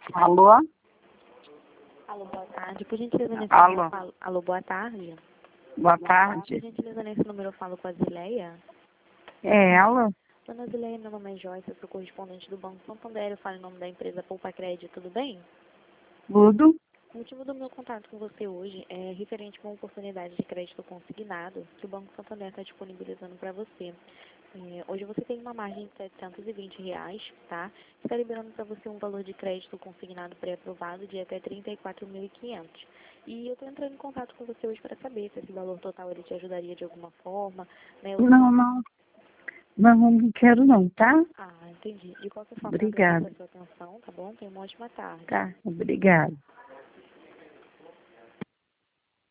Alô? Alô, boa tarde. Por gentileza, nesse Alô. número eu falo... Alô, boa tarde. Boa Por tarde. gentileza, nesse número eu falo com a Zileia. É ela? Dona Zileia, meu nome é Joyce, eu sou correspondente do Banco Santander, eu falo em nome da empresa Poupa Crédito, tudo bem? Tudo? O motivo do meu contato com você hoje é referente a uma oportunidade de crédito consignado que o Banco Santander está disponibilizando para você. Hoje você tem uma margem de R$ 720, tá? Está liberando para você um valor de crédito consignado pré-aprovado de até 34.500. E eu estou entrando em contato com você hoje para saber se esse valor total ele te ajudaria de alguma forma, né? Não, não. Não quero não, tá? Ah, entendi. De qualquer forma, eu agradeço Obrigada. a sua atenção, tá bom? Tenha uma ótima tarde. Tá, obrigada.